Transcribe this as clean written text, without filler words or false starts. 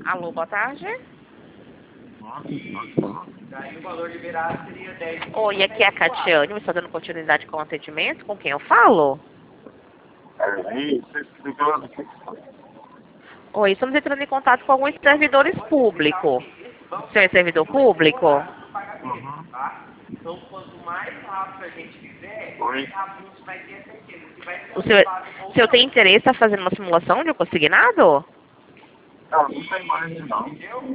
Alô, boa tarde. Daí o valor liberado seria 10. Oi, aqui é a Catiane, está dando continuidade com o atendimento. Com quem eu falo? Oi, estamos entrando em contato com alguns servidores públicos. O senhor é servidor público? Tá? Então, quanto mais rápido a gente fizer, mais rápido a gente vai ter a certeza. Se vai ser O senhor, ocupado ou o senhor tem não. interesse em fazer uma simulação de um consignado? Não, não tem mais, não. Entendeu?